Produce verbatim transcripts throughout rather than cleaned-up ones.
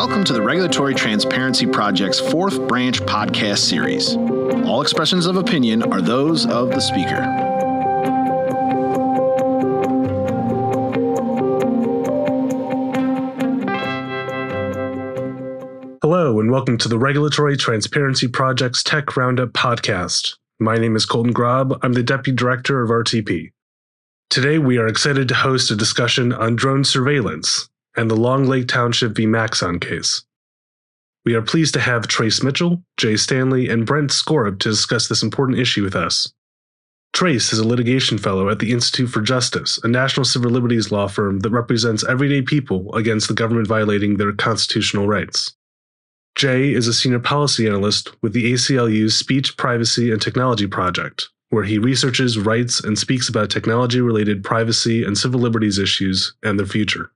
Welcome to the Regulatory Transparency Project's fourth branch podcast series. All expressions of opinion are those of the speaker. Hello, and welcome to the Regulatory Transparency Project's Tech Roundup podcast. My name is Colton Grob. I'm the Deputy Director of R T P. Today, we are excited to host a discussion on drone surveillance and the Long Lake Township v. Maxon case. We are pleased to have Trace Mitchell, Jay Stanley, and Brent Skorup to discuss this important issue with us. Trace is a litigation fellow at the Institute for Justice, a national civil liberties law firm that represents everyday people against the government violating their constitutional rights. Jay is a senior policy analyst with the A C L U's Speech, Privacy, and Technology Project, where he researches rights and speaks about technology-related privacy and civil liberties issues and their future.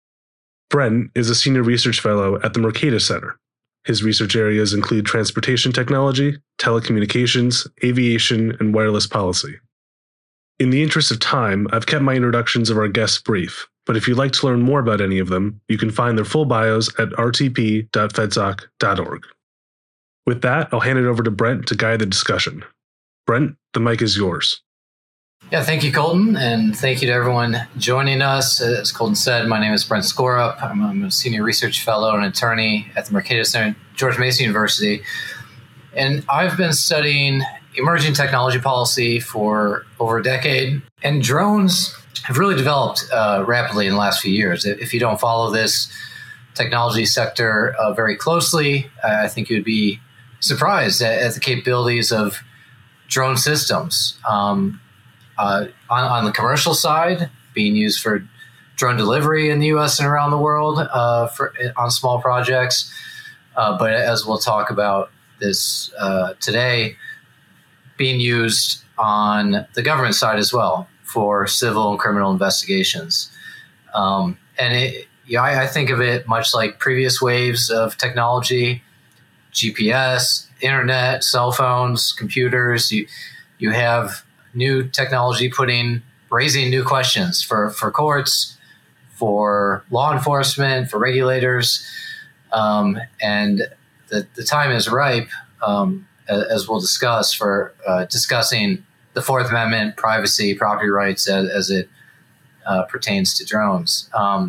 Brent is a senior research fellow at the Mercatus Center. His research areas include transportation technology, telecommunications, aviation, and wireless policy. In the interest of time, I've kept my introductions of our guests brief, but if you'd like to learn more about any of them, you can find their full bios at r t p dot fedsoc dot org. With that, I'll hand it over to Brent to guide the discussion. Brent, the mic is yours. Yeah, thank you, Colton, and thank you to everyone joining us. As Colton said, my name is Brent Skorup. I'm, I'm a senior research fellow and attorney at the Mercatus Center at George Mason University, and I've been studying emerging technology policy for over a decade, and drones have really developed uh, rapidly in the last few years. If you don't follow this technology sector uh, very closely, I think you'd be surprised at, at the capabilities of drone systems. Um, Uh, on, on the commercial side, being used for drone delivery in the U S and around the world uh, for on small projects. Uh, but as we'll talk about this uh, today, being used on the government side as well for civil and criminal investigations. Um, and it, yeah, I, I think of it much like previous waves of technology, G P S, internet, cell phones, computers. You, you have new technology putting, raising new questions for, for courts, for law enforcement, for regulators. Um, and the, the time is ripe, um, as we'll discuss, for uh, discussing the Fourth Amendment, privacy, property rights as, as it uh, pertains to drones. Um,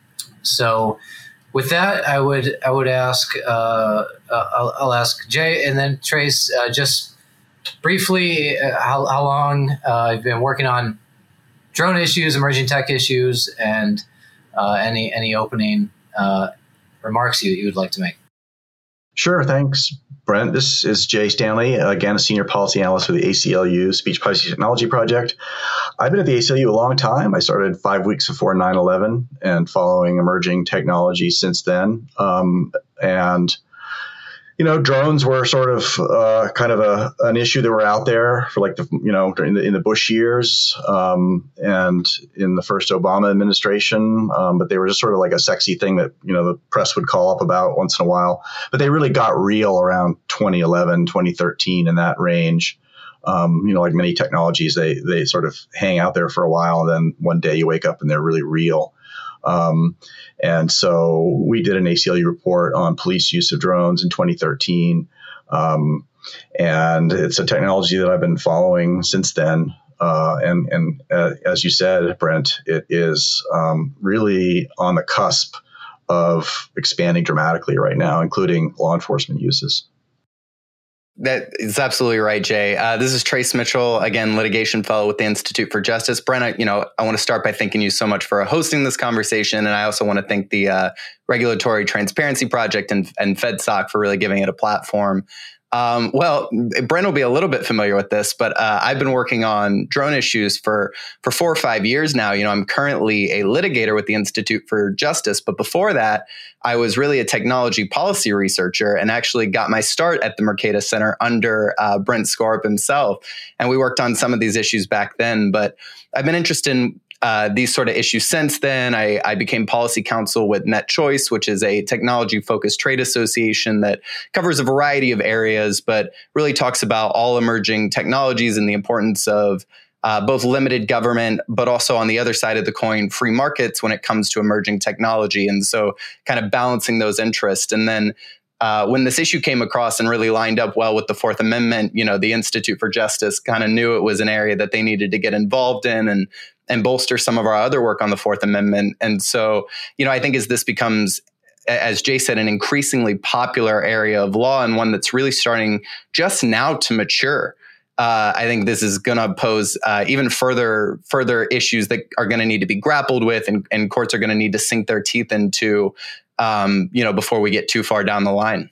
so with that, I would I would ask, uh, I'll, I'll ask Jay and then Trace, uh, just briefly, uh, how, how long uh, you've been working on drone issues, emerging tech issues, and uh, any any opening uh, remarks you, you would like to make. Sure, thanks, Brent. This is Jay Stanley, again, a senior policy analyst for the A C L U Speech, Privacy, Technology Project. I've been at the A C L U a long time. I started five weeks before nine eleven and following emerging technology since then. Um, and You know, drones were sort of uh, kind of a an issue that were out there for like the you know during the in the Bush years um, and in the first Obama administration, um, but they were just sort of like a sexy thing that you know the press would call up about once in a while. But they really got real around twenty eleven, twenty thirteen, in that range. Um, you know, like many technologies, they they sort of hang out there for a while, and then one day you wake up and they're really real. Um, and so we did an A C L U report on police use of drones in twenty thirteen. Um, and it's a technology that I've been following since then. Uh, and, and, uh, as you said, Brent, it is, um, really on the cusp of expanding dramatically right now, including law enforcement uses. That is absolutely right, Jay. Uh, this is Trace Mitchell, again, litigation fellow with the Institute for Justice. Brent, I, you know, I want to start by thanking you so much for hosting this conversation. And I also want to thank the uh, Regulatory Transparency Project and, and FedSoc for really giving it a platform. Um, well, Brent will be a little bit familiar with this, but uh, I've been working on drone issues for, for four or five years now. You know, I'm currently a litigator with the Institute for Justice, but before that, I was really a technology policy researcher and actually got my start at the Mercatus Center under uh, Brent Skorup himself. And we worked on some of these issues back then, but I've been interested in Uh, these sort of issues since then. I, I became policy counsel with NetChoice, which is a technology-focused trade association that covers a variety of areas, but really talks about all emerging technologies and the importance of uh, both limited government, but also on the other side of the coin, free markets when it comes to emerging technology. And so kind of balancing those interests. And then uh, when this issue came across and really lined up well with the Fourth Amendment, you know, the Institute for Justice kind of knew it was an area that they needed to get involved in and and bolster some of our other work on the Fourth Amendment. And so, you know, I think as this becomes, as Jay said, an increasingly popular area of law and one that's really starting just now to mature, uh, I think this is going to pose uh, even further further issues that are going to need to be grappled with, and, and courts are going to need to sink their teeth into, um, you know, before we get too far down the line.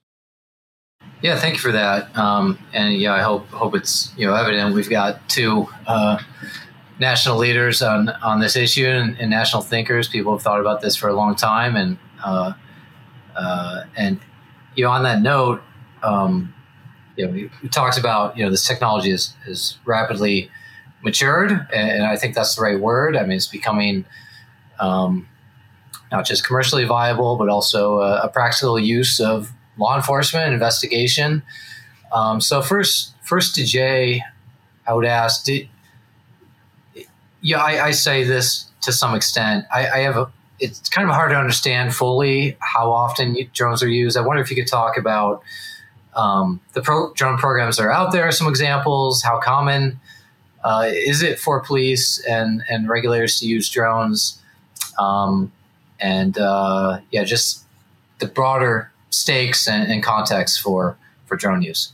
Yeah, thank you for that. Um, and yeah, I hope hope it's you know evident we've got two uh, national leaders on on this issue and, and national thinkers. People have thought about this for a long time, and uh, uh, and you know on that note, um, you know, we, we talked about you know this technology is is rapidly matured, and, and I think that's the right word. I mean, it's becoming um, not just commercially viable, but also a, a practical use of law enforcement investigation. Um, so first, first to Jay, I would ask, did, yeah, I, I say this to some extent. I, I have a, it's kind of hard to understand fully how often drones are used. I wonder if you could talk about um, the pro, drone programs that are out there, some examples, how common uh, is it for police and, and regulators to use drones? Um, and uh, yeah, just the broader stakes and, and context for, for drone use.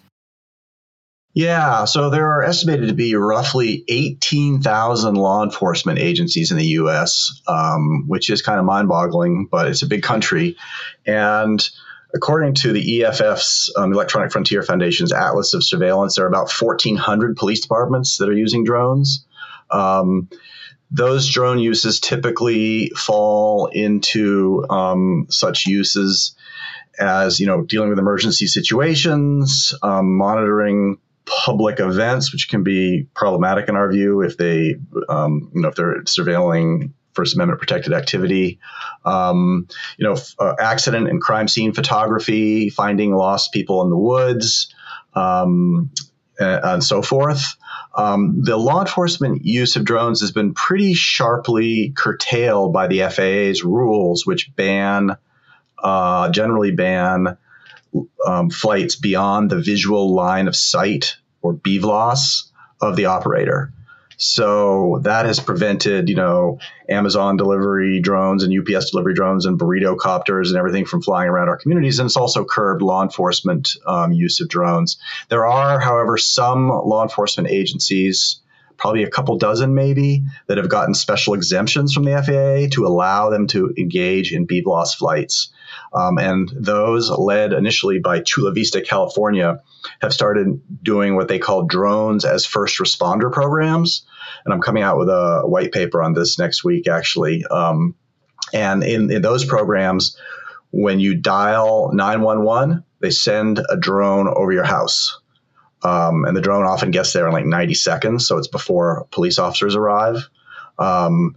Yeah, so there are estimated to be roughly eighteen thousand law enforcement agencies in the U S, um, which is kind of mind-boggling, but it's a big country. And according to the E F F's um, Electronic Frontier Foundation's Atlas of Surveillance, there are about fourteen hundred police departments that are using drones. Um, those drone uses typically fall into um, such uses as, you know, dealing with emergency situations, um, monitoring public events, which can be problematic in our view if they, um, you know, if they're surveilling First Amendment protected activity, um, you know, f- uh, accident and crime scene photography, finding lost people in the woods, um, and, and so forth. Um, the law enforcement use of drones has been pretty sharply curtailed by the F A A's rules, which ban Uh, generally ban um, flights beyond the visual line of sight, or B V L O S, of the operator. So that has prevented, you know, Amazon delivery drones and U P S delivery drones and burrito copters and everything from flying around our communities. And it's also curbed law enforcement um, use of drones. There are, however, some law enforcement agencies, probably a couple dozen maybe, that have gotten special exemptions from the F A A to allow them to engage in B V L O S flights. Um, and those, led initially by Chula Vista, California, have started doing what they call drones as first responder programs. And I'm coming out with a white paper on this next week, actually. Um, and in, in those programs, when you dial nine one one, they send a drone over your house. Um, and the drone often gets there in like ninety seconds. So it's before police officers arrive. Um,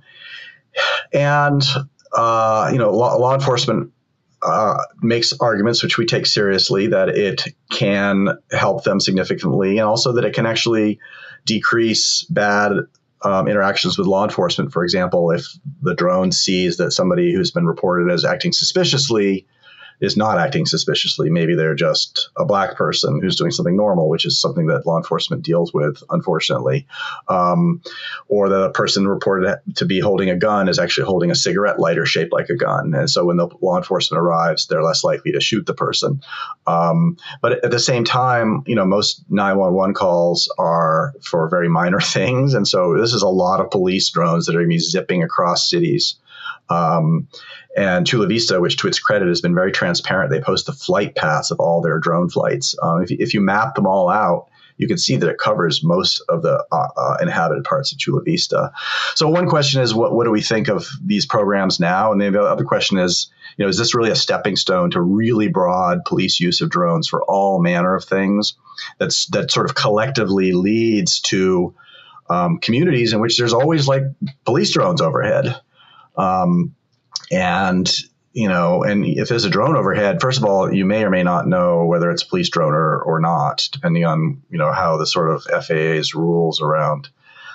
and, uh, you know, law, law enforcement uh, makes arguments, which we take seriously, that it can help them significantly, and also that it can actually decrease bad um, interactions with law enforcement. For example, if the drone sees that somebody who's been reported as acting suspiciously is not acting suspiciously. Maybe they're just a black person who's doing something normal, which is something that law enforcement deals with, unfortunately. Um, or the person reported to be holding a gun is actually holding a cigarette lighter shaped like a gun. And so when the law enforcement arrives, they're less likely to shoot the person. Um, but at the same time, you know, most nine one one calls are for very minor things. And so this is a lot of police drones that are going to be zipping across cities. Um, and Chula Vista, which to its credit has been very transparent, they post the flight paths of all their drone flights. Um, if, you, if you map them all out, you can see that it covers most of the uh, uh, inhabited parts of Chula Vista. So one question is, what, what do we think of these programs now? And the other question is, you know, is this really a stepping stone to really broad police use of drones for all manner of things that's that sort of collectively leads to um, communities in which there's always like police drones overhead? Um, and, you know, and if there's a drone overhead, first of all, you may or may not know whether it's a police drone or, or not, depending on, you know, how the sort of F A A's rules around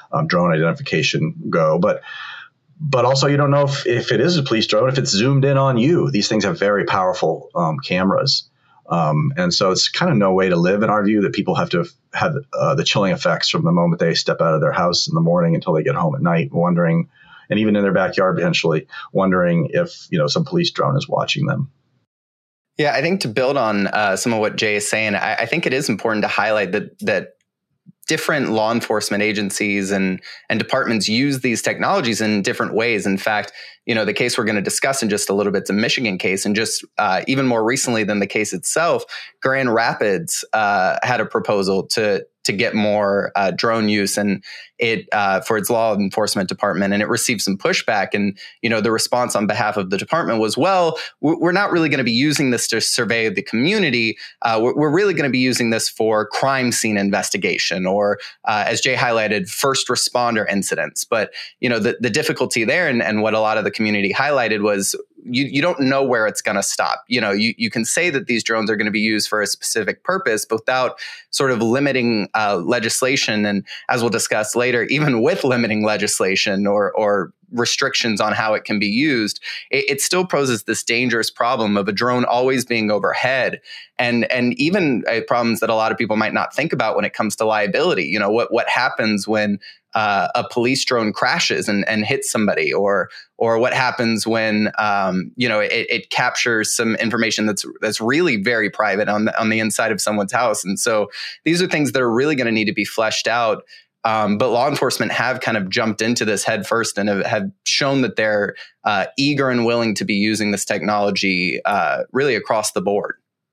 um, drone identification go. But but also you don't know if, if it is a police drone, if it's zoomed in on you. These things have very powerful um, cameras. Um, and so it's kind of no way to live in our view that people have to have uh, the chilling effects from the moment they step out of their house in the morning until they get home at night, wondering, and even in their backyard potentially, wondering if, you know, some police drone is watching them. Yeah, I think to build on uh, some of what Jay is saying, I, I think it is important to highlight that that different law enforcement agencies and and departments use these technologies in different ways. In fact, you know, the case we're going to discuss in just a little bit is a Michigan case, and just uh, even more recently than the case itself, Grand Rapids uh, had a proposal to to get more uh, drone use and it uh, for its law enforcement department, and it received some pushback. And you know, the response on behalf of the department was, "Well, we're not really going to be using this to survey the community. Uh, we're, we're really going to be using this for crime scene investigation, or uh, as Jay highlighted, first responder incidents." But you know, the the difficulty there, and, and what a lot of the community highlighted was, you you don't know where it's going to stop. You know, you you can say that these drones are going to be used for a specific purpose, but without sort of limiting uh, legislation, and as we'll discuss later, even with limiting legislation or or restrictions on how it can be used, it, it still poses this dangerous problem of a drone always being overhead, and and even uh, problems that a lot of people might not think about when it comes to liability. You know, what what happens when Uh, a police drone crashes and, and hits somebody, or or what happens when um, you know it, it captures some information that's that's really very private on the, on the inside of someone's house. And so these are things that are really going to need to be fleshed out. Um, but law enforcement have kind of jumped into this head first and have, have shown that they're uh, eager and willing to be using this technology uh, really across the board.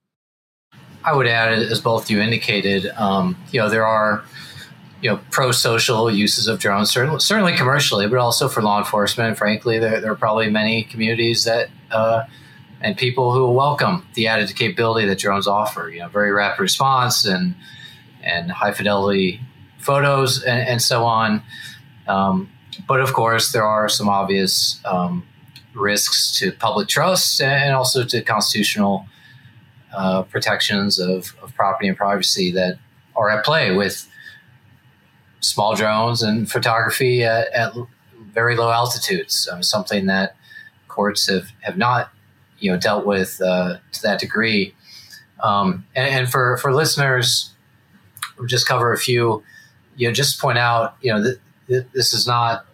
I would add, as both you indicated, um, you know, there are you know, pro-social uses of drones, certainly, certainly commercially, but also for law enforcement. Frankly, there, there are probably many communities that uh, and people who will welcome the added capability that drones offer. You know, very rapid response and and high fidelity photos and, and so on. Um, but of course, there are some obvious um, risks to public trust and also to constitutional uh, protections of, of property and privacy that are at play with small drones and photography at, at very low altitudes, um, something that courts have, have not, you know, dealt with uh, to that degree. Um, and, and for, for listeners, we'll just cover a few, you know, just point out, you know, th- th- this is not,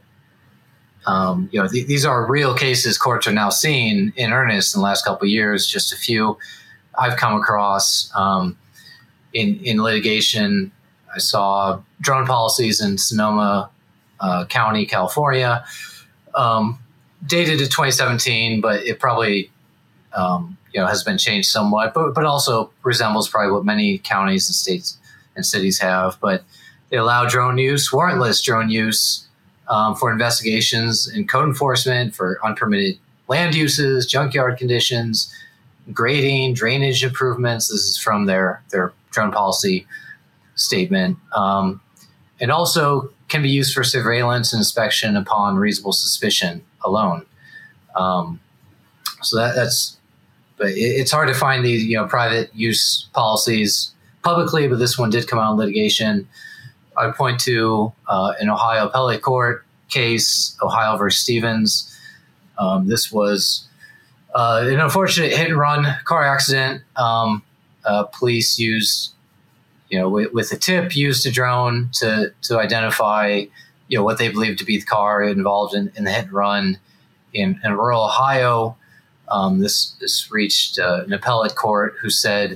um, you know, th- these are real cases courts are now seeing in earnest in the last couple of years. Just a few I've come across um, in, in litigation. I saw drone policies in Sonoma uh, County, California, um, dated to twenty seventeen, but it probably um, you know has been changed somewhat, but but also resembles probably what many counties and states and cities have. But they allow drone use, warrantless drone use, um, for investigations and code enforcement for unpermitted land uses, junkyard conditions, grading, drainage improvements. This is from their their drone policy statement, um, and also can be used for surveillance and inspection upon reasonable suspicion alone. Um, so that, that's, but it, it's hard to find these, you know, private use policies publicly, but this one did come out in litigation. I would point to uh, an Ohio appellate court case, Ohio versus Stevens. Um, this was uh, an unfortunate hit and run car accident. Um, uh, police used you know, with, with a tip, used a drone to to identify, you know, what they believed to be the car involved in, in the hit and run in, in rural Ohio. Um, this this reached uh, an appellate court who said,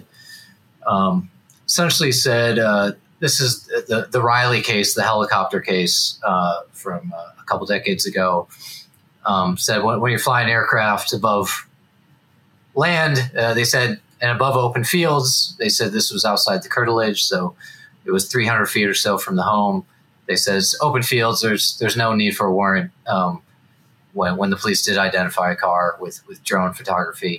um, essentially said, uh, this is the, the Riley case, the helicopter case uh, from uh, a couple decades ago, um, said when, when you're flying aircraft above land, uh, they said, and above open fields, they said this was outside the curtilage, so it was three hundred feet or so from the home. They said it's open fields, there's there's no need for a warrant um, when when the police did identify a car with, with drone photography.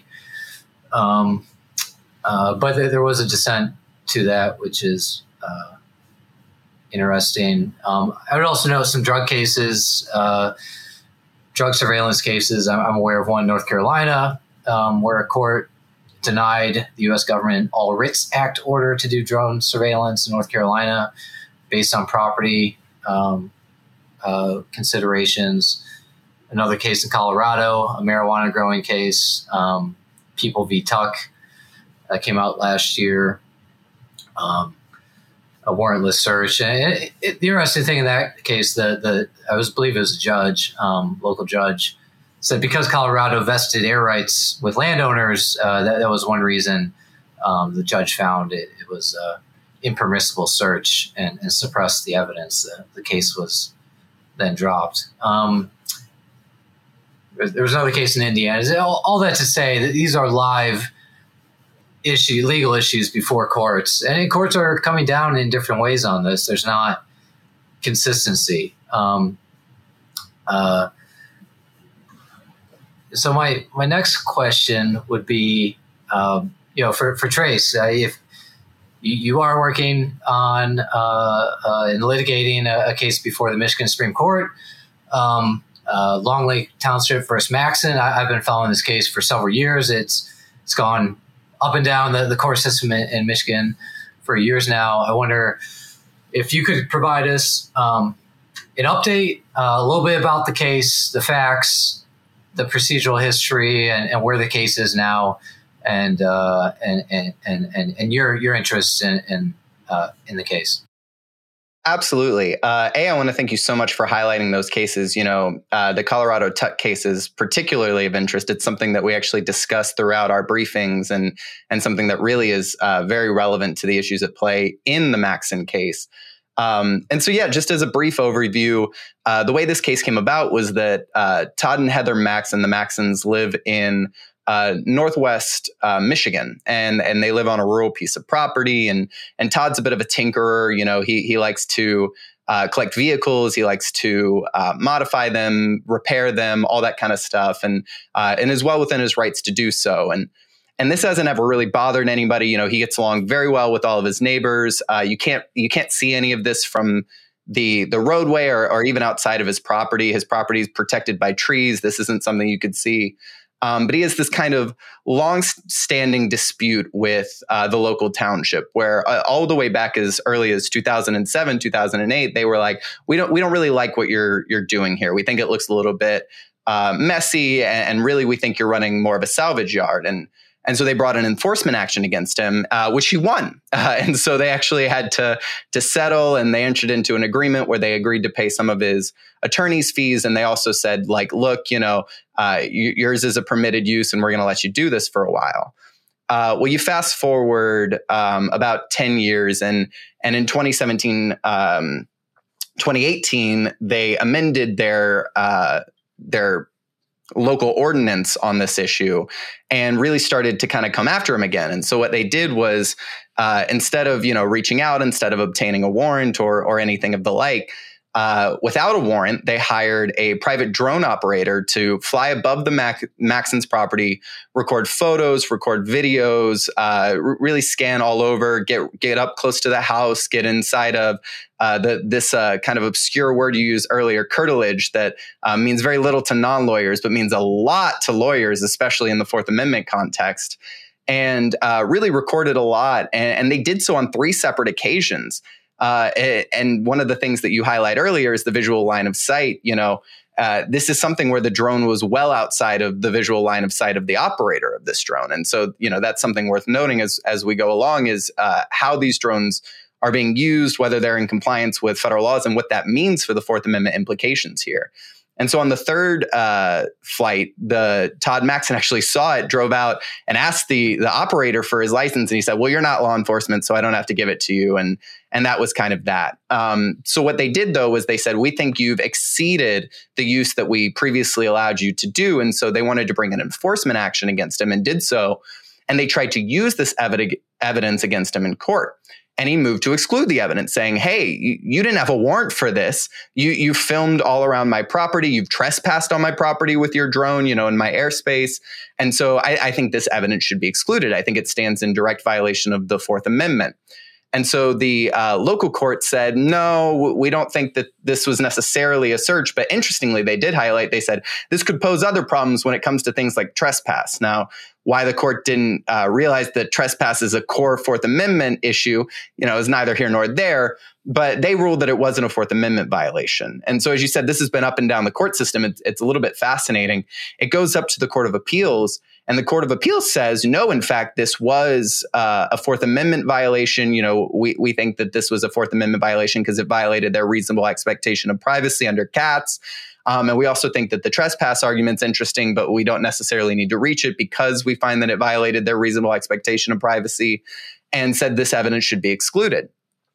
Um, uh, but there, there was a dissent to that, which is uh, interesting. Um, I would also note some drug cases, uh, drug surveillance cases. I'm, I'm aware of one in North Carolina um, where a court denied the U S government all writs act order to do drone surveillance in North Carolina based on property um, uh, considerations. Another case in Colorado, a marijuana growing case, um, People v. Tuck, that came out last year. Um, a warrantless search. And it, it, the interesting thing in that case, the the I was believe it was a judge, um, local judge, said because Colorado vested air rights with landowners, uh, that, that was one reason um, the judge found it, it was a impermissible search and, and suppressed the evidence. The, the case was then dropped. Um, there was another case in Indiana. All, all that to say that these are live issue, legal issues before courts, and courts are coming down in different ways on this. There's not consistency. Um, uh, so my my next question would be, um, you know, for for Trace, uh, if you, you are working on uh, uh, in litigating a, a case before the Michigan Supreme Court, um, uh, Long Lake Township versus Maxson. I, I've been following this case for several years. It's it's gone up and down the, the court system in, in Michigan for years now. I wonder if you could provide us um, an update, uh, a little bit about the case, the facts, the procedural history, and, and where the case is now, and uh, and, and and and and your your interest in in, uh, in the case. Absolutely. Uh, A, I want to thank you so much for highlighting those cases. You know, uh, the Colorado Tuck case is particularly of interest. It's something that we actually discussed throughout our briefings, and and something that really is uh, very relevant to the issues at play in the Maxson case. Um, and so, yeah, just as a brief overview, uh, the way this case came about was that uh, Todd and Heather Maxson, the Maxsons, live in Uh, Northwest uh, Michigan, and and they live on a rural piece of property. And and Todd's a bit of a tinkerer. You know, he he likes to uh, collect vehicles. He likes to uh, modify them, repair them, all that kind of stuff, and uh, and is well within his rights to do so. And and this hasn't ever really bothered anybody. You know, he gets along very well with all of his neighbors. Uh, you can't you can't see any of this from the the roadway or or even outside of his property. His property is protected by trees. This isn't something you could see. Um, but he has this kind of long-standing dispute with uh, the local township, where uh, all the way back as early as two thousand seven, two thousand eight, they were like, "We don't, we don't really like what you're you're doing here. We think it looks a little bit uh, messy, and, and really, we think you're running more of a salvage yard." And and so they brought an enforcement action against him, uh, which he won. Uh, and so they actually had to to settle, and they entered into an agreement where they agreed to pay some of his attorney's fees. And they also said, like, look, you know, uh, yours is a permitted use, and we're going to let you do this for a while. Uh, well, you fast forward um, about ten years, and and in twenty seventeen, um, twenty eighteen, they amended their uh, their local ordinance on this issue and really started to kind of come after him again. And so what they did was, uh, instead of, you know, reaching out, instead of obtaining a warrant or or anything of the like, uh, without a warrant, they hired a private drone operator to fly above the Mac- Maxson's property, record photos, record videos, uh, r- really scan all over, get get up close to the house, get inside of Uh, the, this uh, kind of obscure word you used earlier, curtilage, that uh, means very little to non-lawyers, but means a lot to lawyers, especially in the Fourth Amendment context, and uh, really recorded a lot. And, and they did so on three separate occasions. Uh, and one of the things that you highlight earlier is the visual line of sight. You know, uh, this is something where the drone was well outside of the visual line of sight of the operator of this drone. And so, you know, that's something worth noting as, as we go along, is uh, how these drones are being used, whether they're in compliance with federal laws, and what that means for the Fourth Amendment implications here. And so on the third uh, flight, the Todd Maxson actually saw it, drove out, and asked the the operator for his license. And he said, "Well, you're not law enforcement, so I don't have to give it to you." And and that was kind of that. Um, so what they did, though, was they said, "We think you've exceeded the use that we previously allowed you to do." And so they wanted to bring an enforcement action against him, and did so. And they tried to use this evid- evidence against him in court. And he moved to exclude the evidence, saying, "Hey, you, you didn't have a warrant for this. You you filmed all around my property. You've trespassed on my property with your drone, you know, in my airspace. And so I, I think this evidence should be excluded. I think it stands in direct violation of the Fourth Amendment." And so the uh, local court said, "No, we don't think that this was necessarily a search." But interestingly, they did highlight, they said, this could pose other problems when it comes to things like trespass. Now, why the court didn't uh, realize that trespass is a core Fourth Amendment issue, you know, is neither here nor there. But they ruled that it wasn't a Fourth Amendment violation. And so, as you said, this has been up and down the court system. It's, it's a little bit fascinating. It goes up to the Court of Appeals, and the Court of Appeals says, no, in fact, this was uh, a Fourth Amendment violation. You know, we, we think that this was a Fourth Amendment violation because it violated their reasonable expectation of privacy under Katz. Um, and we also think that the trespass argument's interesting, but we don't necessarily need to reach it because we find that it violated their reasonable expectation of privacy, and said this evidence should be excluded.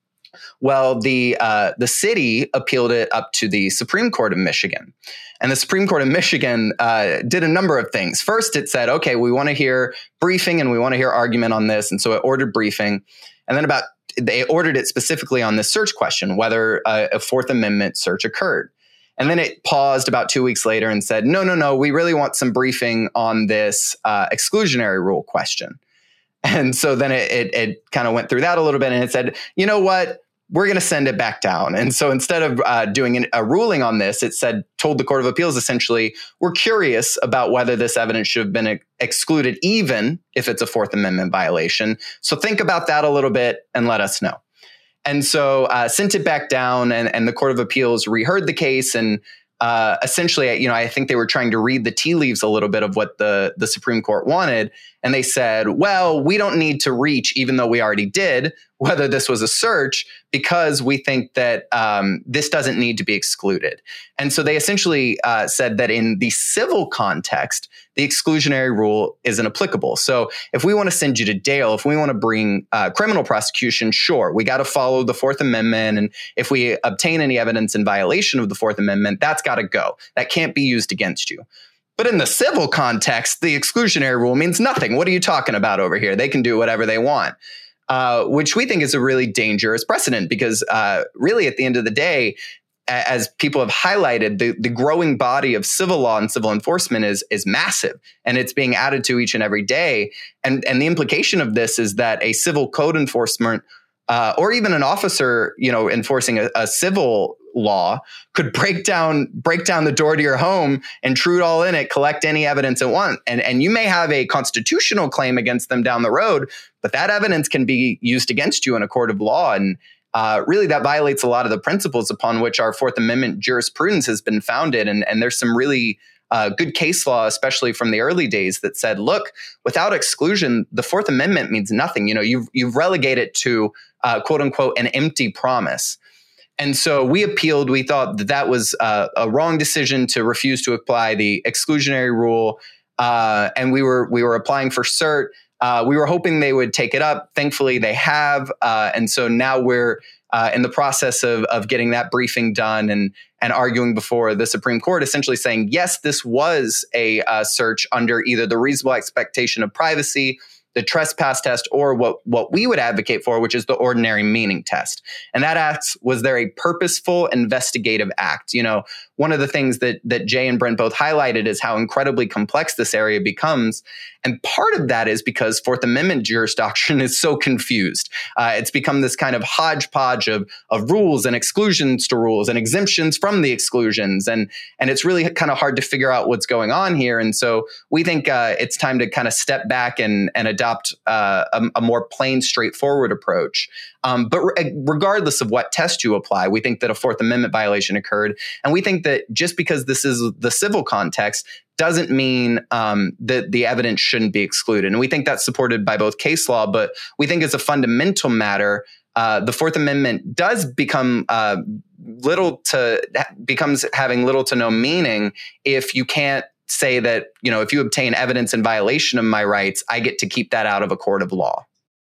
Well, the uh, the city appealed it up to the Supreme Court of Michigan. And the Supreme Court of Michigan uh, did a number of things. First, it said, okay, we want to hear briefing and we want to hear argument on this. And so it ordered briefing. And then about they ordered it specifically on this search question, whether a, a Fourth Amendment search occurred. And then it paused about two weeks later and said, no, no, no, we really want some briefing on this uh, exclusionary rule question. And so then it, it, it kind of went through that a little bit, and it said, you know what, we're going to send it back down. And so instead of uh, doing an, a ruling on this, it said, told the Court of Appeals, essentially, we're curious about whether this evidence should have been ex- excluded, even if it's a Fourth Amendment violation. So think about that a little bit and let us know. And so uh, sent it back down, and, and the Court of Appeals reheard the case. And uh, essentially, you know, I think they were trying to read the tea leaves a little bit of what the, the Supreme Court wanted. And they said, well, we don't need to reach, even though we already did, whether this was a search, because we think that um, this doesn't need to be excluded. And so they essentially uh, said that in the civil context, the exclusionary rule isn't applicable. So if we want to send you to jail, if we want to bring uh, criminal prosecution, sure, we got to follow the Fourth Amendment. And if we obtain any evidence in violation of the Fourth Amendment, that's got to go. That can't be used against you. But in the civil context, the exclusionary rule means nothing. What are you talking about over here? They can do whatever they want, uh, which we think is a really dangerous precedent, because uh, really at the end of the day, as people have highlighted, the, the growing body of civil law and civil enforcement is, is massive, and it's being added to each and every day. And, and the implication of this is that a civil code enforcement uh, or even an officer, you know, enforcing a, a civil law could break down break down the door to your home, intrude all in it, collect any evidence it wants. And, and you may have a constitutional claim against them down the road, but that evidence can be used against you in a court of law. And uh, really, that violates a lot of the principles upon which our Fourth Amendment jurisprudence has been founded. And, and there's some really uh, good case law, especially from the early days, that said, look, without exclusion, the Fourth Amendment means nothing. You know, you've, you've relegated to, uh, quote unquote, an empty promise. And so we appealed. We thought that that was uh, a wrong decision to refuse to apply the exclusionary rule. Uh, and we were we were applying for cert. Uh, we were hoping they would take it up. Thankfully, they have. Uh, and so now we're uh, in the process of, of getting that briefing done and, and arguing before the Supreme Court, essentially saying, yes, this was a uh, search under either the reasonable expectation of privacy, the trespass test, or what, what we would advocate for, which is the ordinary meaning test. And that act, was there a purposeful investigative act? You know, one of the things that that Jay and Brent both highlighted is how incredibly complex this area becomes. And part of that is because Fourth Amendment juris doctrine is so confused. Uh, it's become this kind of hodgepodge of, of rules and exclusions to rules and exemptions from the exclusions. And, and it's really kind of hard to figure out what's going on here. And so we think uh, it's time to kind of step back and, and adopt uh, a, a more plain, straightforward approach. Um, but re- regardless of what test you apply, we think that a Fourth Amendment violation occurred. And we think that just because this is the civil context doesn't mean um, that the evidence shouldn't be excluded. And we think that's supported by both case law, but we think as a fundamental matter, uh, the Fourth Amendment does become uh, little to becomes having little to no meaning if you can't say that, you know, if you obtain evidence in violation of my rights, I get to keep that out of a court of law.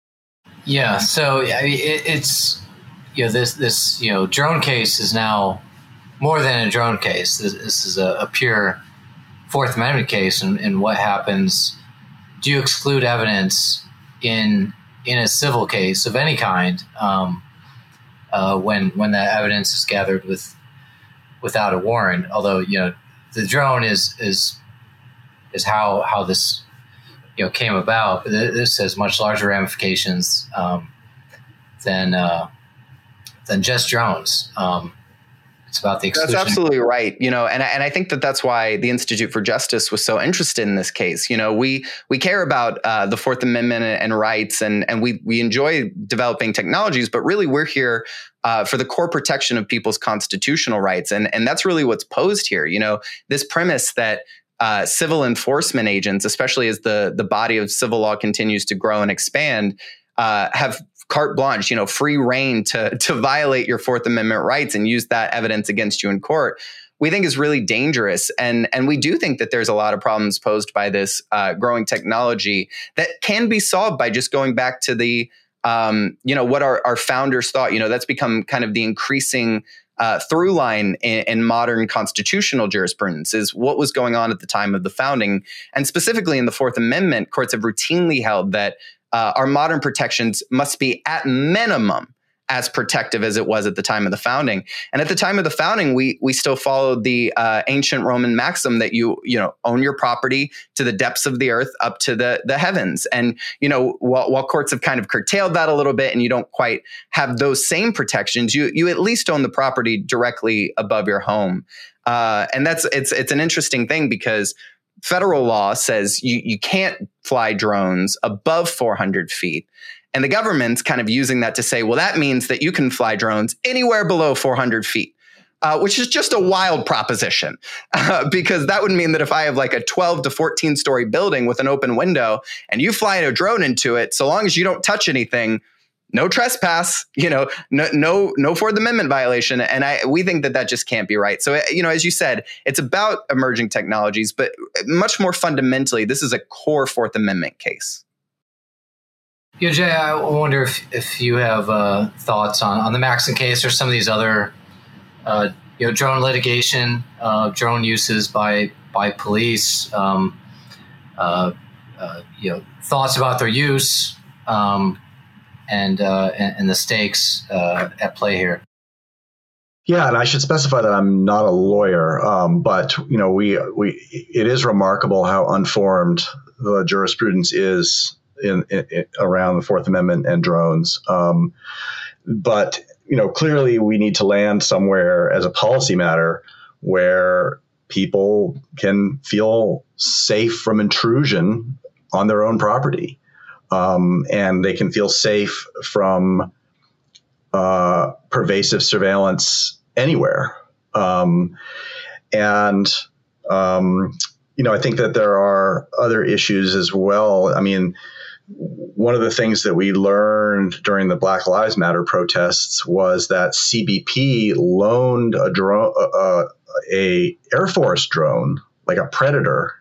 Yeah, so I mean, it, it's, you know, this, this, you know, drone case is now more than a drone case. This, this is a, a pure Fourth Amendment case. And, and what happens, do you exclude evidence in in a civil case of any kind um, uh, when when that evidence is gathered with without a warrant? Although, you know, the drone is is is how how this, you know, came about. This has much larger ramifications um, than uh, than just drones. Um, It's about the exclusion. That's absolutely right. You know, and, and I think that that's why the Institute for Justice was so interested in this case. You know, we we care about uh, the Fourth Amendment and, and rights, and and we we enjoy developing technologies, but really we're here uh, for the core protection of people's constitutional rights, and and that's really what's posed here. You know, this premise that uh, civil enforcement agents, especially as the the body of civil law continues to grow and expand, uh, have carte blanche, you know, free reign to to violate your Fourth Amendment rights and use that evidence against you in court, we think is really dangerous. And and we do think that there's a lot of problems posed by this uh, growing technology that can be solved by just going back to the, um, you know, what our, our founders thought. You know, that's become kind of the increasing uh, through line in, in modern constitutional jurisprudence is what was going on at the time of the founding. And specifically in the Fourth Amendment, courts have routinely held that Uh, our modern protections must be at minimum as protective as it was at the time of the founding. And at the time of the founding, we we still followed the uh, ancient Roman maxim that you you know own your property to the depths of the earth up to the the heavens. And you know while, while courts have kind of curtailed that a little bit, and you don't quite have those same protections, you you at least own the property directly above your home. Uh, and that's it's it's an interesting thing because federal law says you, you can't fly drones above four hundred feet. And the government's kind of using that to say, well, that means that you can fly drones anywhere below four hundred feet, uh, which is just a wild proposition. Uh, because that would mean that if I have like a twelve to fourteen story building with an open window and you fly a drone into it, so long as you don't touch anything, no trespass, you know, no, no, no Fourth Amendment violation. And I, we think that that just can't be right. So, you know, as you said, it's about emerging technologies, but much more fundamentally, this is a core Fourth Amendment case. Yeah, Jay, I wonder if, if you have uh, thoughts on, on the Maxson case or some of these other, uh, you know, drone litigation, uh, drone uses by by police, um, uh, uh, you know, thoughts about their use, um, and, uh, and and the stakes uh, at play here. Yeah, and I should specify that I'm not a lawyer, um, but you know, we we it is remarkable how unformed the jurisprudence is in, in, in around the Fourth Amendment and drones. Um, but you know, clearly we need to land somewhere as a policy matter where people can feel safe from intrusion on their own property. Um, and they can feel safe from uh, pervasive surveillance anywhere. Um, and, um, you know, I think that there are other issues as well. I mean, one of the things that we learned during the Black Lives Matter protests was that C B P loaned a drone, uh, a Air Force drone, like a Predator,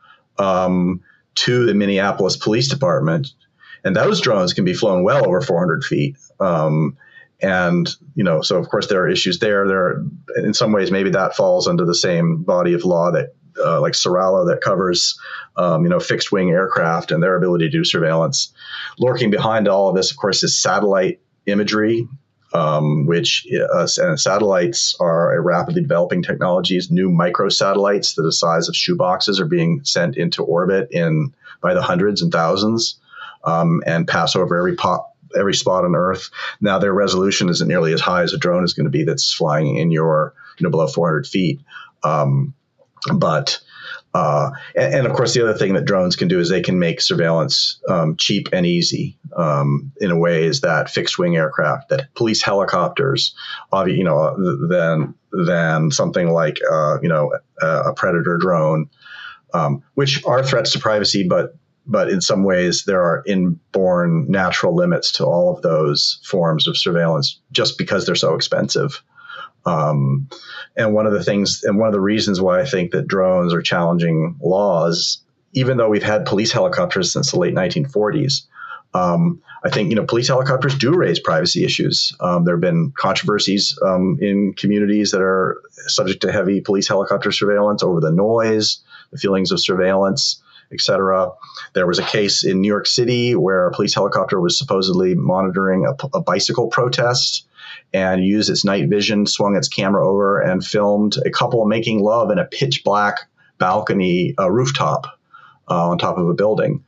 um, to the Minneapolis Police Department. And those drones can be flown well over four hundred feet. Um, and, you know, so of course there are issues there. There are, in some ways, maybe that falls under the same body of law that, uh, like Soralo, that covers, um, you know, fixed wing aircraft and their ability to do surveillance. Lurking behind all of this, of course, is satellite imagery, um, which uh, and satellites are a rapidly developing technologies. New microsatellites that are the size of shoeboxes are being sent into orbit in by the hundreds and thousands. Um, and pass over every pop, every spot on Earth. Now their resolution isn't nearly as high as a drone is going to be that's flying in your, you know, below four hundred feet. Um, but uh, and, and of course, the other thing that drones can do is they can make surveillance um, cheap and easy um, in a ways that fixed wing aircraft, that police helicopters, you know, than than something like uh, you know a, a Predator drone, um, which are threats to privacy, but But in some ways, there are inborn natural limits to all of those forms of surveillance just because they're so expensive. Um, and one of the things, and one of the reasons why I think that drones are challenging laws, even though we've had police helicopters since the late nineteen forties, um, I think, you know, police helicopters do raise privacy issues. Um, there have been controversies um, in communities that are subject to heavy police helicopter surveillance over the noise, the feelings of surveillance, et cetera. There was a case in New York City where a police helicopter was supposedly monitoring a, a bicycle protest and used its night vision, swung its camera over, and filmed a couple making love in a pitch black balcony uh, rooftop uh, on top of a building.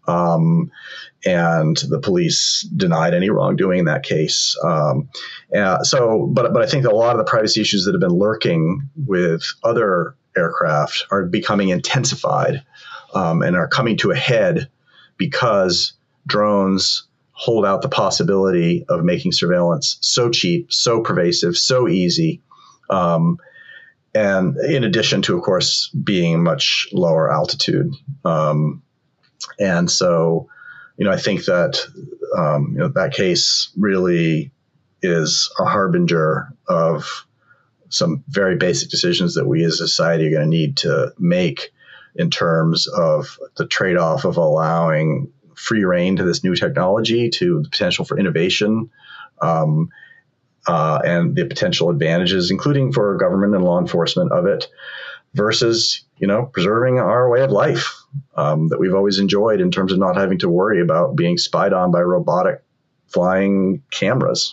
Um, and the police denied any wrongdoing in that case. Um, uh, so, but but I think that a lot of the privacy issues that have been lurking with other aircraft are becoming intensified um, and are coming to a head because drones hold out the possibility of making surveillance so cheap, so pervasive, so easy. Um, and in addition to, of course, being much lower altitude. Um, and so, you know, I think that, um, you know, that case really is a harbinger of some very basic decisions that we as a society are going to need to make in terms of the trade-off of allowing free rein to this new technology, to the potential for innovation, um, uh, and the potential advantages, including for government and law enforcement of it, versus, you know, preserving our way of life um, that we've always enjoyed in terms of not having to worry about being spied on by robotic flying cameras.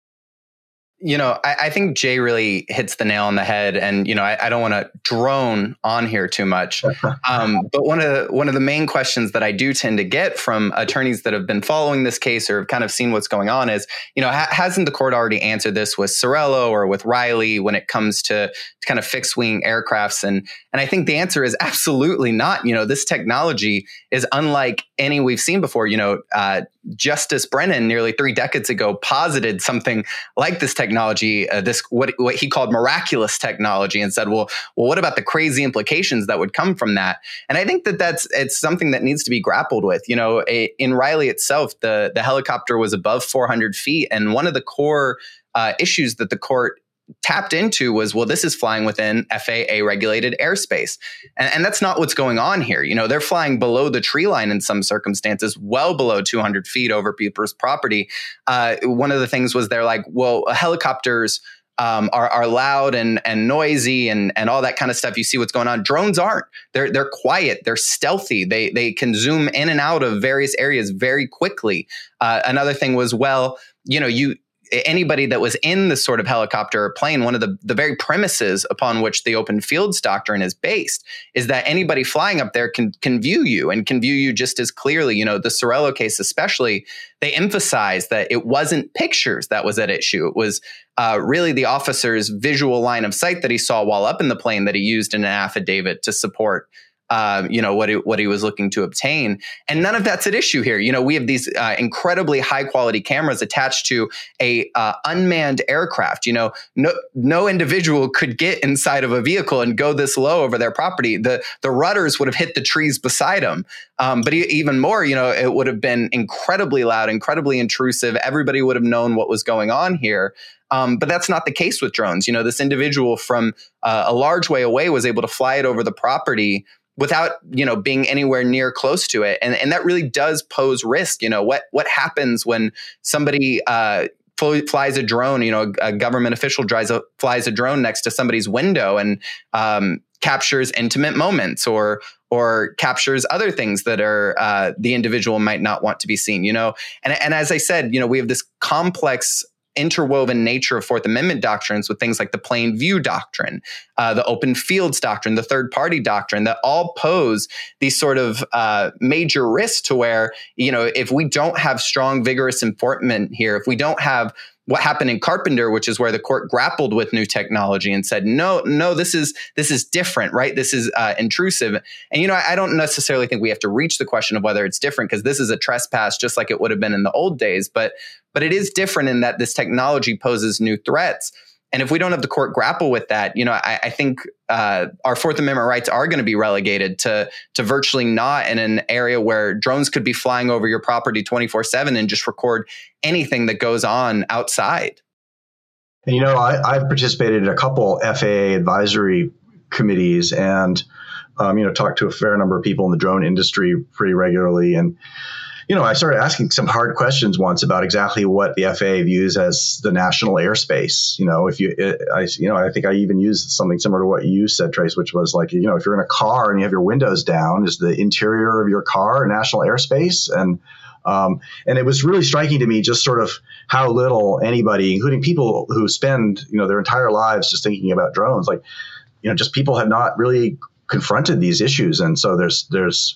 You know, I, I think Jay really hits the nail on the head, and you know, I, I don't want to drone on here too much. Um, but one of the, one of the main questions that I do tend to get from attorneys that have been following this case or have kind of seen what's going on is, you know, ha- hasn't the court already answered this with Sorello or with Riley when it comes to, to kind of fixed wing aircrafts? And and I think the answer is absolutely not. You know, this technology is unlike any we've seen before. You know, uh, Justice Brennan nearly three decades ago posited something like this technology, uh, this what what he called miraculous technology, and said, "Well, well, what about the crazy implications that would come from that?" And I think that that's it's something that needs to be grappled with. You know, a, in Riley itself, the the helicopter was above four hundred feet, and one of the core uh, issues that the court tapped into was, well, this is flying within F A A regulated airspace. And, and that's not what's going on here. You know, they're flying below the tree line in some circumstances, well below two hundred feet over people's property. Uh, one of the things was they're like, well, helicopters um, are, are loud and, and noisy and, and all that kind of stuff. You see what's going on. Drones aren't. They're, they're quiet. They're stealthy. They, they can zoom in and out of various areas very quickly. Uh, another thing was, well, you know, you, anybody that was in this sort of helicopter or plane, one of the, the very premises upon which the open fields doctrine is based is that anybody flying up there can can view you and can view you just as clearly. You know, the Sorello case especially, they emphasized that it wasn't pictures that was at issue. It was uh, really the officer's visual line of sight that he saw while up in the plane that he used in an affidavit to support Uh, you know, what he, what he was looking to obtain. And none of that's at issue here. You know, we have these uh, incredibly high quality cameras attached to a uh, unmanned aircraft. You know, no no individual could get inside of a vehicle and go this low over their property. The the rudders would have hit the trees beside them. Um, but even more, you know, it would have been incredibly loud, incredibly intrusive. Everybody would have known what was going on here. Um, but that's not the case with drones. You know, this individual from uh, a large way away was able to fly it over the property without, you know, being anywhere near close to it. And, and that really does pose risk. You know, what, what happens when somebody uh, flies a drone, you know, a government official drives a, flies a drone next to somebody's window and um, captures intimate moments or, or captures other things that are uh, the individual might not want to be seen, you know? And, and as I said, you know, we have this complex interwoven nature of Fourth Amendment doctrines with things like the plain view doctrine, uh, the open fields doctrine, the third party doctrine, that all pose these sort of uh, major risks to where, you know, if we don't have strong, vigorous enforcement here, if we don't have what happened in Carpenter, which is where the court grappled with new technology and said, no, no, this is this is different, right? This is uh, intrusive. And, you know, I, I don't necessarily think we have to reach the question of whether it's different, because this is a trespass just like it would have been in the old days. But but it is different in that this technology poses new threats. And if we don't have the court grapple with that, you know, I, I think uh, our Fourth Amendment rights are going to be relegated to to virtually not in an area where drones could be flying over your property twenty-four seven and just record anything that goes on outside. And, you know, I, I've participated in a couple F A A advisory committees and, um, you know, talked to a fair number of people in the drone industry pretty regularly. And, you know, I started asking some hard questions once about exactly what the F A A views as the national airspace. You know, if you, I, you know, I think I even used something similar to what you said, Trace, which was like, you know, if you're in a car and you have your windows down, is the interior of your car national airspace? And um, and it was really striking to me just sort of how little anybody, including people who spend, you know, their entire lives just thinking about drones, like, you know, just people have not really confronted these issues. And so there's there's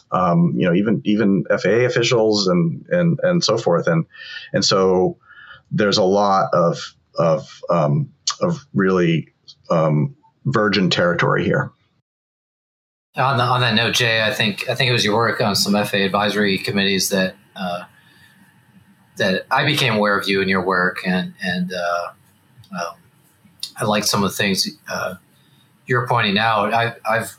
um, you know, even even F A A officials and and and so forth. And and so there's a lot of of um, of really um, virgin territory here. On, the, on that note, Jay, I think I think it was your work on some F A A advisory committees that uh, that I became aware of you and your work, and and uh, um, I liked some of the things uh, you're pointing out. I, I've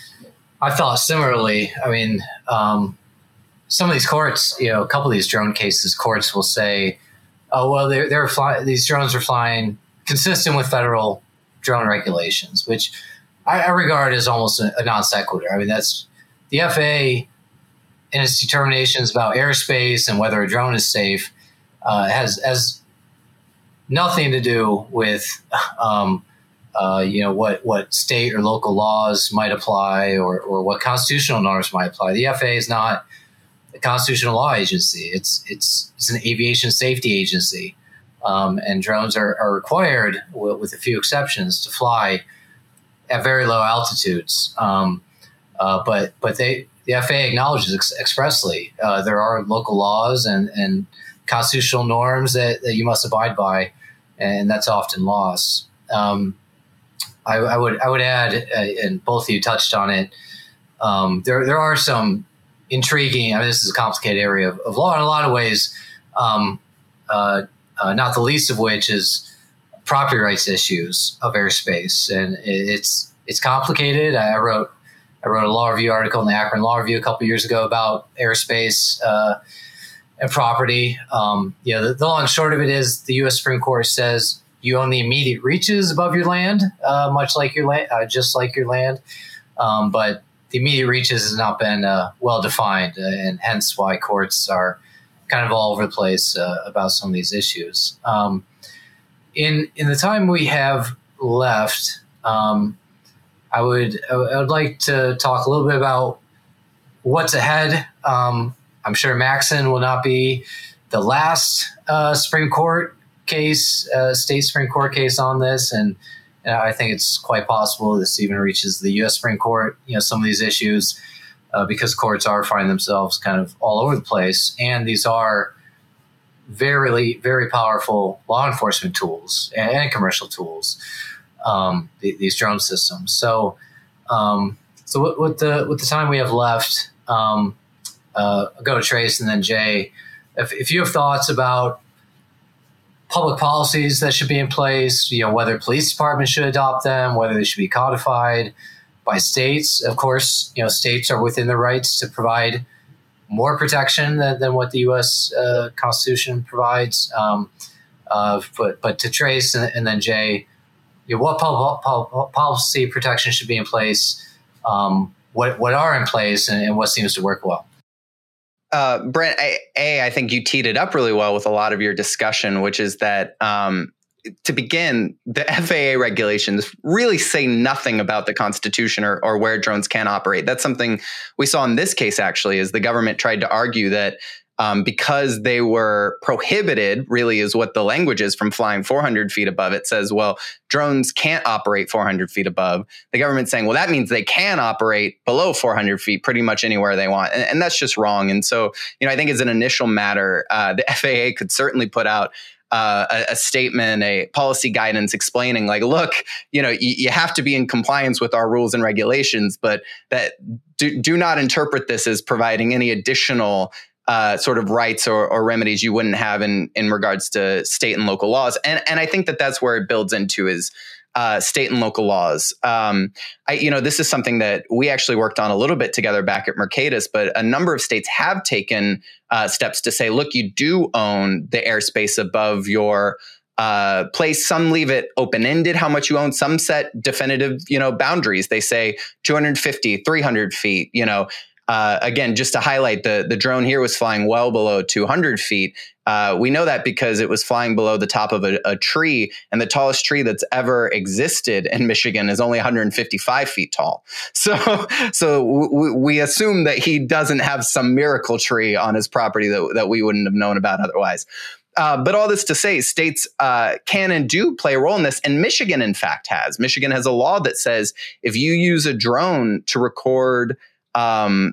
I felt similarly. I mean, um, some of these courts, you know, a couple of these drone cases, courts will say, "Oh, well, they're they're fly- these drones are flying consistent with federal drone regulations," which I, I regard as almost a, a non sequitur. I mean, that's the F A A in its determinations about airspace and whether a drone is safe uh, has has nothing to do with um, uh, you know what what state or local laws might apply or or what constitutional norms might apply. The F A A is not a constitutional law agency. It's it's it's an aviation safety agency, um, and drones are, are required, w- with a few exceptions, to fly at very low altitudes. Um, uh, but but they the F A A acknowledges ex- expressly uh, there are local laws and, and constitutional norms that, that you must abide by, and that's often lost. Um, I, I would I would add, uh, and both of you touched on it. Um, there there are some intriguing. I mean, this is a complicated area of, of law in a lot of ways. Um, uh, uh, not the least of which is property rights issues of airspace, and it's it's complicated. I wrote I wrote a law review article in the Akron Law Review a couple years ago about airspace uh, and property. Um, you know, the, the long and short of it is the U S Supreme Court says you own the immediate reaches above your land, uh, much like your land, uh, just like your land, um, but the immediate reaches has not been uh, well defined, uh, and hence why courts are kind of all over the place uh, about some of these issues. Um, In in the time we have left, um, I would I would like to talk a little bit about what's ahead. Um, I'm sure Maxson will not be the last uh, Supreme Court case, uh, state Supreme Court case on this, and, and I think it's quite possible this even reaches the U S Supreme Court. You know, some of these issues, uh, because courts are finding themselves kind of all over the place, and these are very, very powerful law enforcement tools and, and commercial tools, um, the, these drone systems. So, um, so with, with the with the time we have left, um, uh, I'll go to Trace and then Jay. If, if you have thoughts about public policies that should be in place, you know, whether police departments should adopt them, whether they should be codified by states. Of course, you know, states are within their rights to provide more protection than, than what the U S uh, Constitution provides. Um, uh, but but to Trace and, and then Jay, you know, what pol- pol- policy protection should be in place? Um, what what are in place, and, and what seems to work well? Uh, Brent, I, A, I think you teed it up really well with a lot of your discussion, which is that um, to begin, the F A A regulations really say nothing about the Constitution or, or where drones can operate. That's something we saw in this case, actually, is the government tried to argue that um, because they were prohibited, really is what the language is, from flying four hundred feet above. It says, well, drones can't operate four hundred feet above. The government's saying, well, that means they can operate below four hundred feet pretty much anywhere they want. And, and that's just wrong. And so, you know, I think as an initial matter, uh, the F A A could certainly put out Uh, a, a statement, a policy guidance explaining, like, look, you know, you, you have to be in compliance with our rules and regulations, but that do, do not interpret this as providing any additional uh, sort of rights or, or remedies you wouldn't have in in regards to state and local laws. And and I think that that's where it builds into is uh, state and local laws. Um, I, you know, this is something that we actually worked on a little bit together back at Mercatus, but a number of states have taken uh, steps to say, look, you do own the airspace above your uh, place. Some leave it open-ended, how much you own. Some set definitive, you know, boundaries. They say two hundred fifty, three hundred feet, you know. Uh, again, just to highlight, the, the drone here was flying well below two hundred feet. Uh, we know that because it was flying below the top of a, a tree, and the tallest tree that's ever existed in Michigan is only one hundred fifty-five feet tall. So, so w- we assume that he doesn't have some miracle tree on his property that, that we wouldn't have known about otherwise. Uh, but all this to say, states uh, can and do play a role in this. And Michigan, in fact, has. Michigan has a law that says if you use a drone to record um,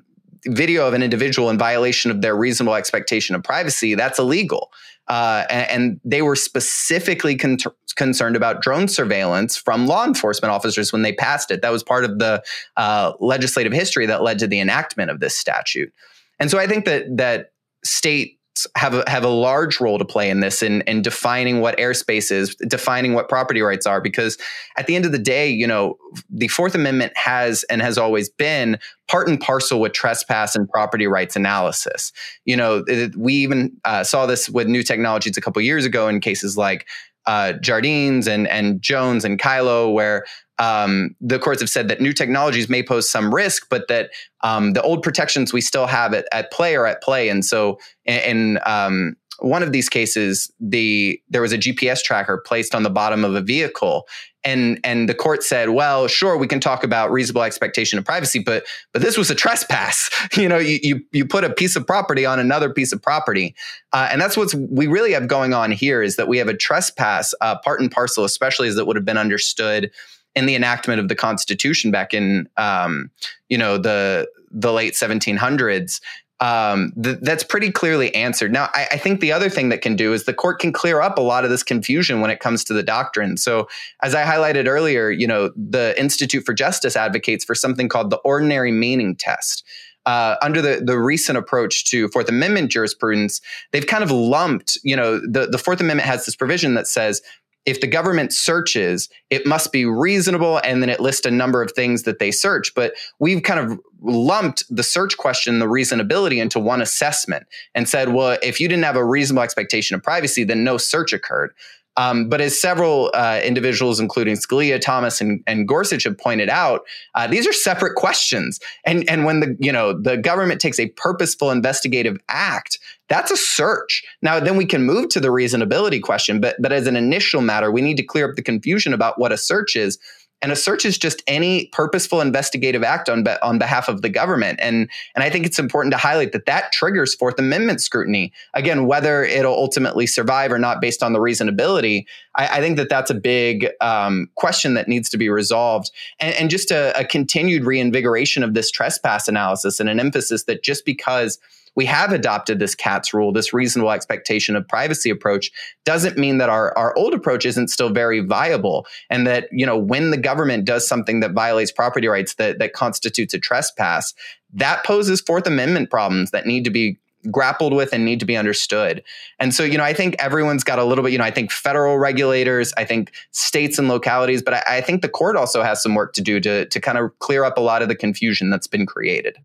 video of an individual in violation of their reasonable expectation of privacy, that's illegal. Uh, and, and they were specifically con- concerned about drone surveillance from law enforcement officers when they passed it. That was part of the uh, legislative history that led to the enactment of this statute. And so I think that that states have a, have a large role to play in this, in, in defining what airspace is, defining what property rights are, because at the end of the day, you know, the Fourth Amendment has and has always been part and parcel with trespass and property rights analysis. You know, it, we even uh, saw this with new technologies a couple years ago in cases like uh, Jardines and, and Jones and Kylo, where Um, the courts have said that new technologies may pose some risk, but that um, the old protections we still have at, at play are at play. And so in, in um, one of these cases, the there was a G P S tracker placed on the bottom of a vehicle. And and the court said, well, sure, we can talk about reasonable expectation of privacy, but but this was a trespass. You know, you you, you put a piece of property on another piece of property. Uh, and that's what we really have going on here, is that we have a trespass uh, part and parcel, especially as it would have been understood in the enactment of the Constitution back in, um, you know, the the late seventeen hundreds, um, th- that's pretty clearly answered. Now, I, I think the other thing that can do is the court can clear up a lot of this confusion when it comes to the doctrine. So, as I highlighted earlier, you know, the Institute for Justice advocates for something called the ordinary meaning test. Uh, under the, the recent approach to Fourth Amendment jurisprudence, they've kind of lumped, you know, the, the Fourth Amendment has this provision that says, if the government searches, it must be reasonable, and then it lists a number of things that they search. But we've kind of lumped the search question, the reasonability, into one assessment and said, well, if you didn't have a reasonable expectation of privacy, then no search occurred. Um, but as several uh, individuals, including Scalia, Thomas, and, and Gorsuch, have pointed out, uh, these are separate questions. And and when the you know the government takes a purposeful investigative act, that's a search. Now, then we can move to the reasonability question. But but as an initial matter, we need to clear up the confusion about what a search is. And a search is just any purposeful investigative act on, be- on behalf of the government. And, and I think it's important to highlight that that triggers Fourth Amendment scrutiny. Again, whether it'll ultimately survive or not based on the reasonability, I, I think that that's a big um, question that needs to be resolved. And, and just a, a continued reinvigoration of this trespass analysis, and an emphasis that just because we have adopted this CATS rule, this reasonable expectation of privacy approach, doesn't mean that our, our old approach isn't still very viable. And that, you know, when the government does something that violates property rights, that, that constitutes a trespass, that poses Fourth Amendment problems that need to be grappled with and need to be understood. And so, you know, I think everyone's got a little bit, you know, I think federal regulators, I think states and localities, but I, I think the court also has some work to do to, to kind of clear up a lot of the confusion that's been created.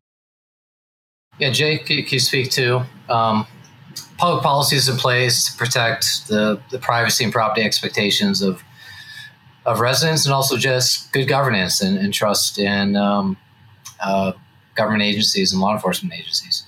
Yeah, Jay, can you speak to um, public policies in place to protect the, the privacy and property expectations of of residents, and also just good governance and, and trust in um, uh, government agencies and law enforcement agencies?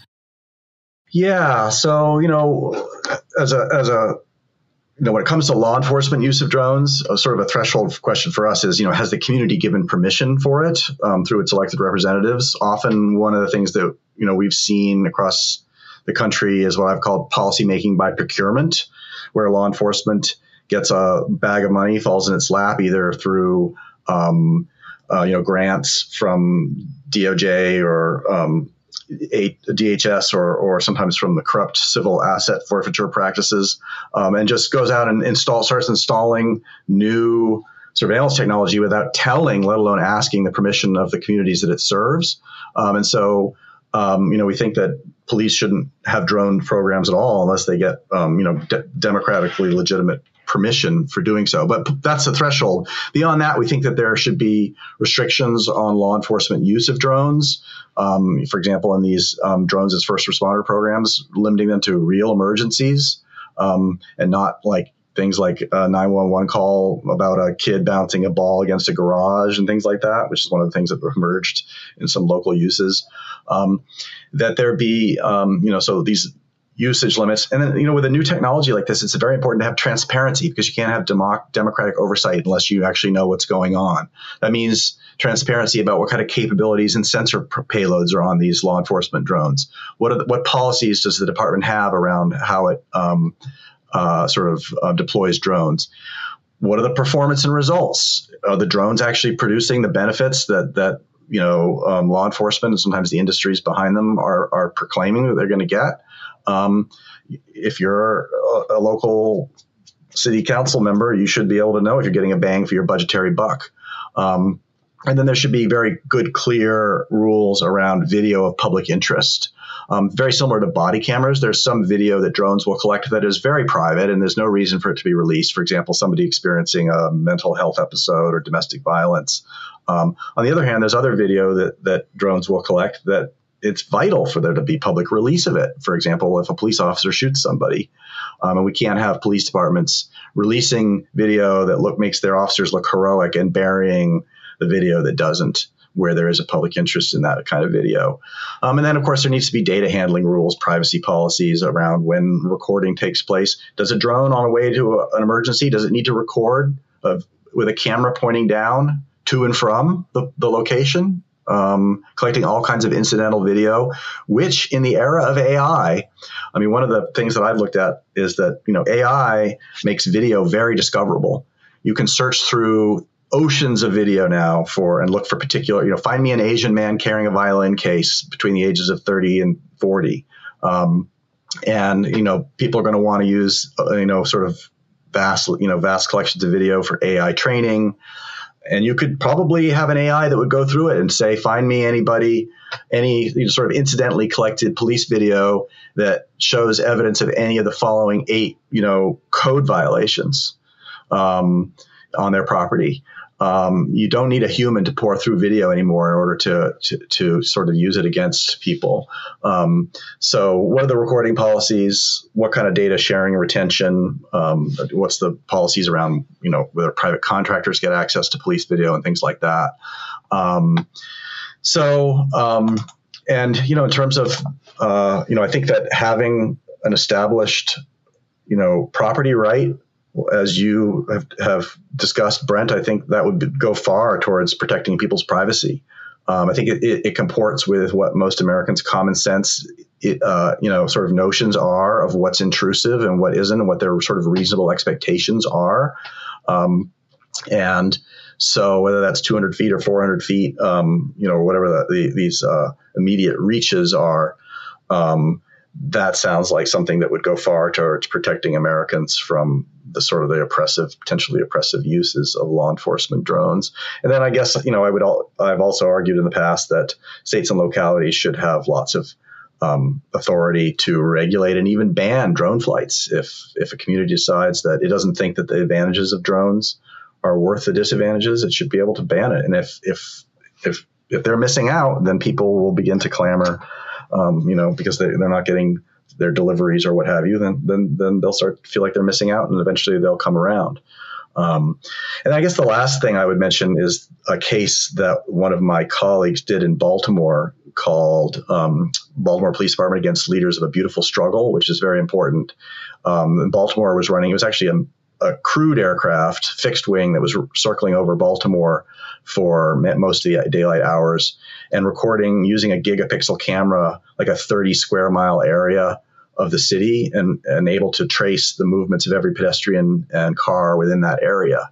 Yeah, so you know, as a as a you know, when it comes to law enforcement use of drones, a sort of a threshold question for us is, you know, has the community given permission for it um, through its elected representatives? Often one of the things that, you know, we've seen across the country is what I've called policymaking by procurement, where law enforcement gets a bag of money, falls in its lap, either through, um, uh, you know, grants from D O J or um, A- D H S or, or sometimes from the corrupt civil asset forfeiture practices, um, and just goes out and install, starts installing new surveillance technology without telling, let alone asking the permission of the communities that it serves. Um, and so, um, you know, we think that police shouldn't have drone programs at all unless they get, um, you know, de- democratically legitimate permission for doing so. But that's the threshold. Beyond that, we think that there should be restrictions on law enforcement use of drones. Um, for example, in these um, drones as first responder programs, limiting them to real emergencies um, and not like things like a nine one one call about a kid bouncing a ball against a garage and things like that, which is one of the things that emerged in some local uses. Um, that there be, um, you know, so these usage limits. And then, you know, with a new technology like this, it's very important to have transparency, because you can't have democ- democratic oversight unless you actually know what's going on. That means transparency about what kind of capabilities and sensor p- payloads are on these law enforcement drones. What are the, what policies does the department have around how it um, uh, sort of uh, deploys drones? What are the performance and results? Are the drones actually producing the benefits that that you know, um, law enforcement and sometimes the industries behind them are, are proclaiming that they're going to get. Um, if you're a, a local city council member, you should be able to know if you're getting a bang for your budgetary buck. Um, and then there should be very good, clear rules around video of public interest. Um, very similar to body cameras, there's some video that drones will collect that is very private, and there's no reason for it to be released. For example, somebody experiencing a mental health episode or domestic violence. Um, on the other hand, there's other video that, that drones will collect that it's vital for there to be public release of it. For example, if a police officer shoots somebody, um, and we can't have police departments releasing video that look makes their officers look heroic and burying the video that doesn't, where there is a public interest in that kind of video. Um, and then, of course, there needs to be data handling rules, privacy policies around when recording takes place. Does a drone on a way to a, an emergency, does it need to record uh, with a camera pointing down to and from the, the location, um, collecting all kinds of incidental video, which in the era of A I, I mean, one of the things that I've looked at is that, you know, A I makes video very discoverable. You can search through oceans of video now for and look for particular, you know, find me an Asian man carrying a violin case between the ages of thirty and forty. Um, and, you know, people are going to want to use, uh, you know, sort of vast, you know, vast collections of video for A I training. And you could probably have an A I that would go through it and say, find me anybody, any you know, sort of incidentally collected police video that shows evidence of any of the following eight, you know, code violations um, on their property. Um, you don't need a human to pour through video anymore in order to to, to sort of use it against people. Um, so what are the recording policies? What kind of data sharing and retention? Um, what's the policies around, you know, whether private contractors get access to police video and things like that? Um, so, um, and, you know, in terms of, uh, you know, I think that having an established, you know, property right, as you have, have discussed, Brent, I think that would go far towards protecting people's privacy. Um, I think it, it, it comports with what most Americans' common sense, it, uh, you know, sort of notions are of what's intrusive and what isn't, and what their sort of reasonable expectations are. Um, and so, whether that's two hundred feet or four hundred feet, um, you know, whatever the, the, these uh, immediate reaches are. Um, that sounds like something that would go far towards protecting Americans from the sort of the oppressive, potentially oppressive uses of law enforcement drones. And then I guess, you know, I would all, I've also argued in the past that states and localities should have lots of um, authority to regulate and even ban drone flights. If, if a community decides that it doesn't think that the advantages of drones are worth the disadvantages, it should be able to ban it. And if, if, if, if they're missing out, then people will begin to clamor, Um, you know, because they, they're not getting their deliveries or what have you, then then then they'll start to feel like they're missing out, and eventually they'll come around. Um, and I guess the last thing I would mention is a case that one of my colleagues did in Baltimore called um, Baltimore Police Department Against Leaders of a Beautiful Struggle, which is very important. Um, and Baltimore was running, it was actually a, a crewed aircraft, fixed wing, that was circling over Baltimore for most of the daylight hours and recording using a gigapixel camera, like a thirty square mile area of the city, and, and able to trace the movements of every pedestrian and car within that area.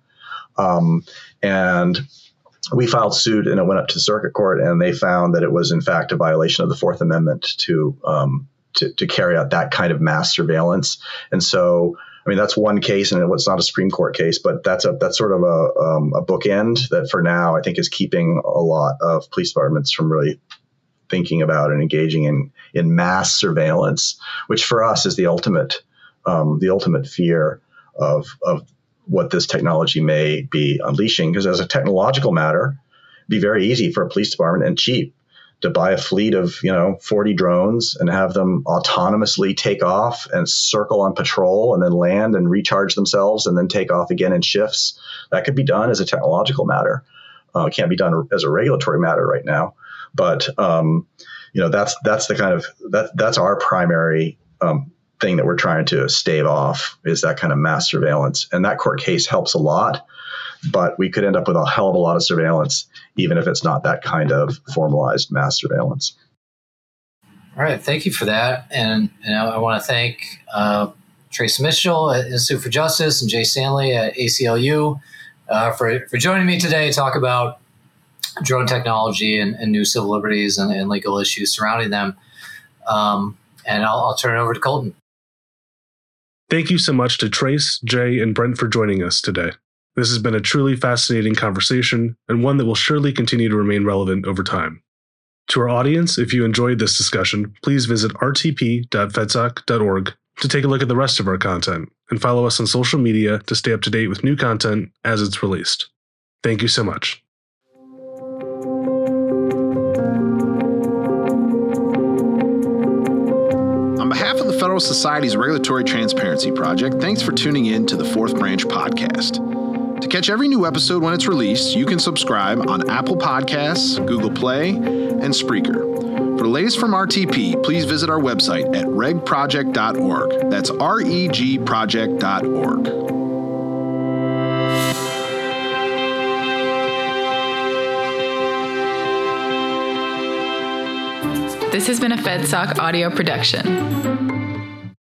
Um, and we filed suit, and it went up to the circuit court, and they found that it was in fact a violation of the Fourth Amendment to um, to, to carry out that kind of mass surveillance. And so, I mean, that's one case, and it's not a Supreme Court case, but that's a that's sort of a um, a bookend that for now I think is keeping a lot of police departments from really thinking about and engaging in in mass surveillance, which for us is the ultimate um, the ultimate fear of of what this technology may be unleashing. Because as a technological matter, it'd be very easy for a police department and cheap to buy a fleet of, you know, forty drones and have them autonomously take off and circle on patrol and then land and recharge themselves and then take off again in shifts. That could be done as a technological matter. Uh, it can't be done as a regulatory matter right now. But, um, you know, that's that's the kind of that that's our primary um, thing that we're trying to stave off, is that kind of mass surveillance. And that court case helps a lot. But we could end up with a hell of a lot of surveillance, even if it's not that kind of formalized mass surveillance. All right. Thank you for that. And, and I want to thank uh, Trace Mitchell at Institute for Justice and Jay Stanley at A C L U uh, for, for joining me today to talk about drone technology and, and new civil liberties and, and legal issues surrounding them. Um, and I'll, I'll turn it over to Colton. Thank you so much to Trace, Jay, and Brent for joining us today. This has been a truly fascinating conversation and one that will surely continue to remain relevant over time. To our audience, if you enjoyed this discussion, please visit r t p dot fedsoc dot org to take a look at the rest of our content and follow us on social media to stay up to date with new content as it's released. Thank you so much. On behalf of the Federal Society's Regulatory Transparency Project, thanks for tuning in to the Fourth Branch podcast. To catch every new episode when it's released, you can subscribe on Apple Podcasts, Google Play, and Spreaker. For the latest from R T P, please visit our website at reg project dot org. That's R E G project dot org. This has been a FedSoc audio production.